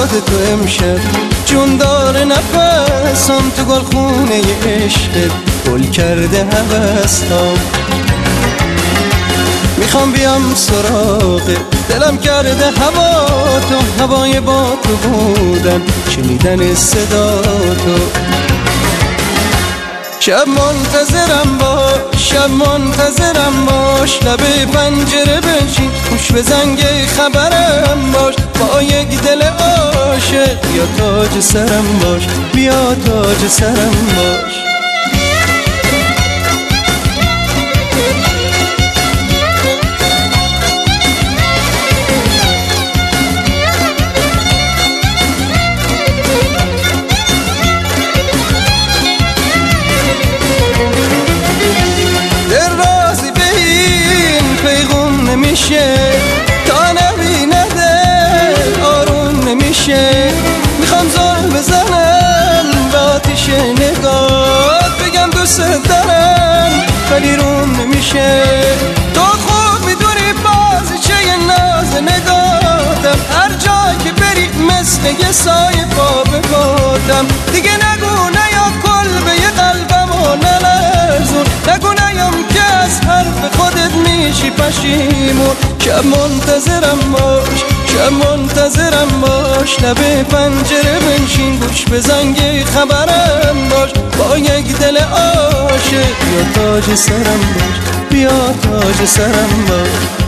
یاد تو امشب جون داره نفسم، تو گلخونه عشقت گل کرده هوسم. میخوام بیام سراغ دلم کرده هوا تو، هوای با تو بودن شنیدن صدا تو. شب منتظرم باش، شب منتظرم باش، لبه پنجره بنشین گوش به زنگ خبرم باش. با یک دل عاشق بیا تاج سرم باش، بیا تاج سرم باش. تا نبینده آروم نمیشه، میخوام زل بزنم به آتیش نگات، بگم دوست دارم ولی روم نمیشه. تو خوب میدونی بازیچه ناز نگاتم، هر جا که بری مثل یه سایه پا به پاتم. دیگه نگو نیا کلبه قلبم و نلرزون، نگو نیام که از حرف خودت میشی پشیمون. شب منتظرم باش، شب منتظرم باش، لبه پنجره بنشین گوش به زنگ خبرم باش. با یک دل عاشق بیا تاج سرم باش، بیا تاج سرم باش.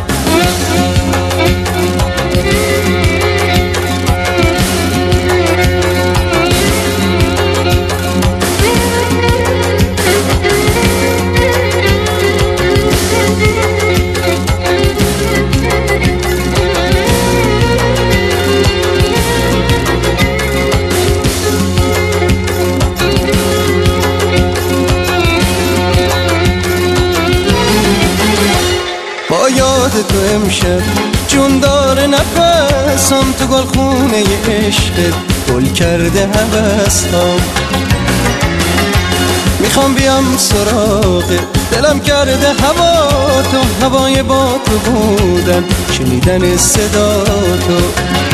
با یاد تو امشب جون داره نفسم، تو گلخونه عشقت گل کرده هوسم. میخوام بیام سراغ دلم کرده هوا تو، هوای با تو بودن شنیدن صدا تو.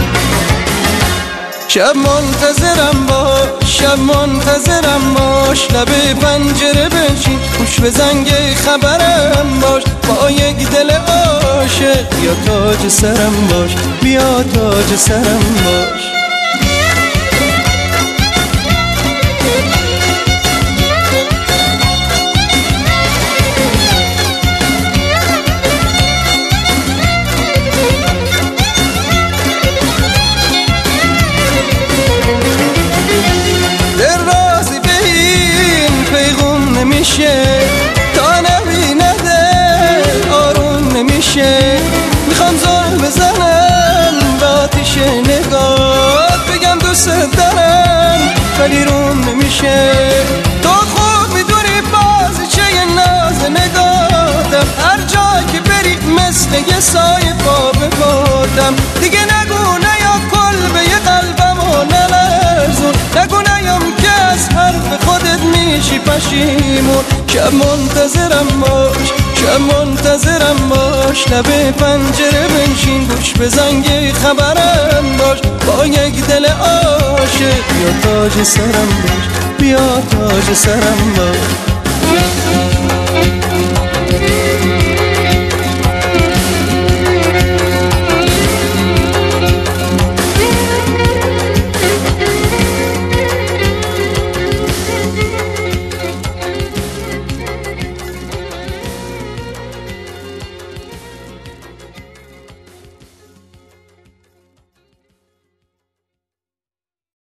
شب منتظرم باش، شب منتظرم باش، لبه پنجره بنشین گوش به زنگ خبرم باش. با یک دل عاشق بیا تاج سرم باش، بیا تاج سرم باش. تا نبینده آروم نمیشه، میخوام زل بزنم به آتیش نگات، بگم دوست دارم ولی روم نمیشه. تو خوب میدونی بازیچه ناز نگاتم، هر جا که بری مثل یه سایه پا به پاتم. دیگه نگو نیا کلبه قلبم و نلرزون، نگو نیام که از حرف خودت میشی پشیمون. شب منتظرم باش، شب منتظرم باش، لبه پنجره بنشین گوش به زنگ خبرم باش. با یک دل عاشق بیا تاج سرم باش، بیا تاج سرم باش.